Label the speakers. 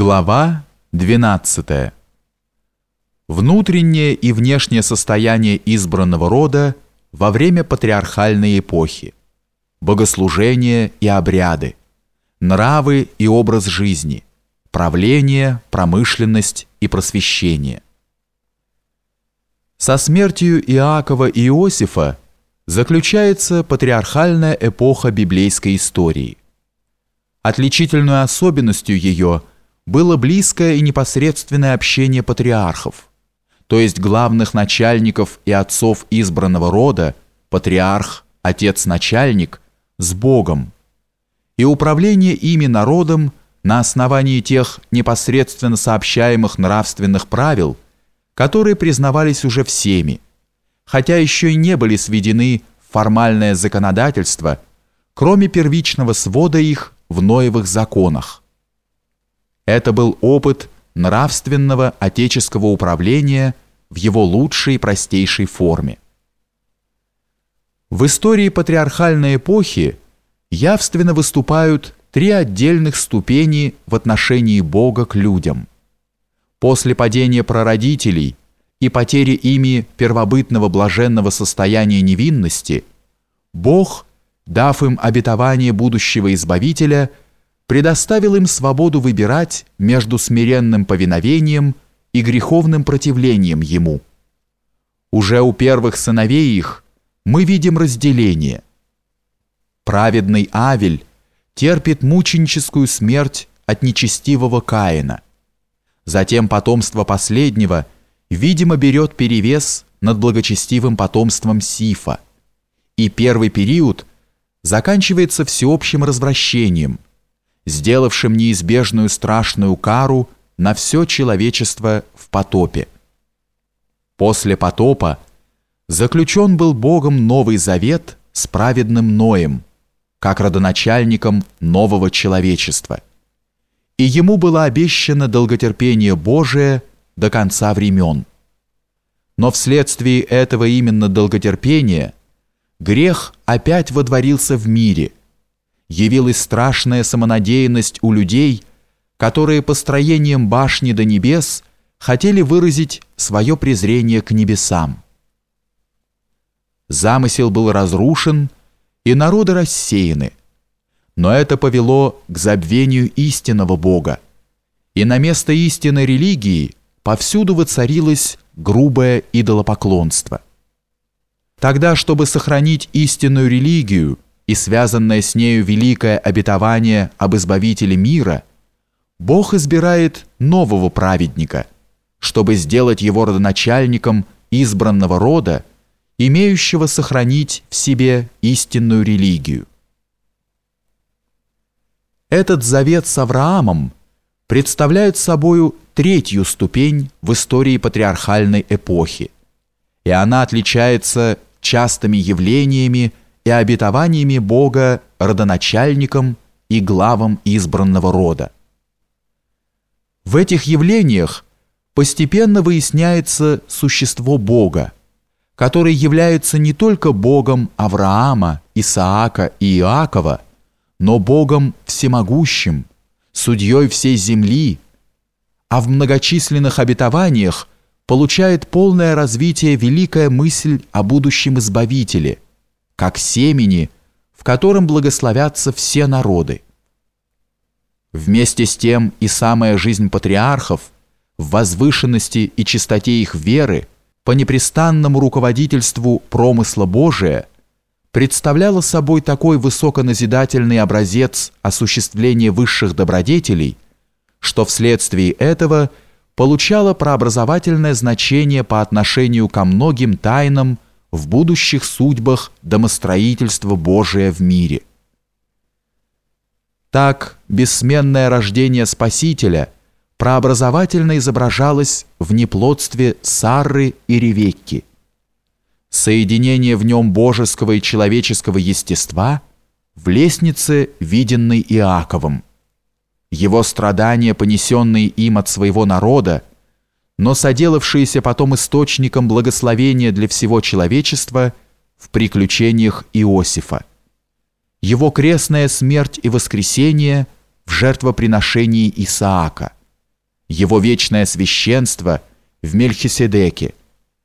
Speaker 1: Глава 12. Внутреннее и внешнее состояние избранного рода во время патриархальной эпохи. Богослужения и обряды. Нравы и образ жизни. Правление, промышленность и просвещение. Со смертью Иакова и Иосифа заключается патриархальная эпоха библейской истории. Отличительной особенностью ее было близкое и непосредственное общение патриархов, то есть главных начальников и отцов избранного рода, патриарх, отец-начальник, с Богом, и управление ими народом на основании тех непосредственно сообщаемых нравственных правил, которые признавались уже всеми, хотя еще и не были сведены в формальное законодательство, кроме первичного свода их в Ноевых законах. Это был опыт нравственного отеческого управления в его лучшей и простейшей форме. В истории патриархальной эпохи явственно выступают три отдельных ступени в отношении Бога к людям. После падения прародителей и потери ими первобытного блаженного состояния невинности, Бог, дав им обетование будущего Избавителя, предоставил им свободу выбирать между смиренным повиновением и греховным противлением Ему. Уже у первых сыновей их мы видим разделение. Праведный Авель терпит мученическую смерть от нечестивого Каина. Затем потомство последнего, видимо, берет перевес над благочестивым потомством Сифа, и первый период заканчивается всеобщим развращением, сделавшим неизбежную страшную кару на все человечество в потопе. После потопа заключен был Богом Новый Завет с праведным Ноем, как родоначальником нового человечества, и ему было обещано долготерпение Божие до конца времен. Но вследствие этого именно долготерпения грех опять водворился в мире, явилась страшная самонадеянность у людей, которые построением башни до небес хотели выразить свое презрение к небесам. Замысел был разрушен, и народы рассеяны, но это повело к забвению истинного Бога, и на место истинной религии повсюду воцарилось грубое идолопоклонство. Тогда, чтобы сохранить истинную религию и связанное с нею великое обетование об Избавителе мира, Бог избирает нового праведника, чтобы сделать его родоначальником избранного рода, имеющего сохранить в себе истинную религию. Этот завет с Авраамом представляет собою третью ступень в истории патриархальной эпохи, и она отличается частыми явлениями и обетованиями Бога родоначальникам и главам избранного рода. В этих явлениях постепенно выясняется существо Бога, который является не только Богом Авраама, Исаака и Иакова, но Богом всемогущим, судьей всей земли, а в многочисленных обетованиях получает полное развитие великая мысль о будущем Избавителе, как семени, в котором благословятся все народы. Вместе с тем и самая жизнь патриархов в возвышенности и чистоте их веры по непрестанному руководительству промысла Божия представляла собой такой высоконазидательный образец осуществления высших добродетелей, что вследствие этого получало прообразовательное значение по отношению ко многим тайнам в будущих судьбах домостроительства Божия в мире. Так, бессменное рождение Спасителя прообразовательно изображалось в неплодстве Сарры и Ревекки, соединение в нем божеского и человеческого естества в лестнице, виденной Иаковом, его страдания, понесенные им от своего народа, но соделавшиеся потом источником благословения для всего человечества в приключениях Иосифа, его крестная смерть и воскресение в жертвоприношении Исаака, Его вечное священство в Мельхиседеке,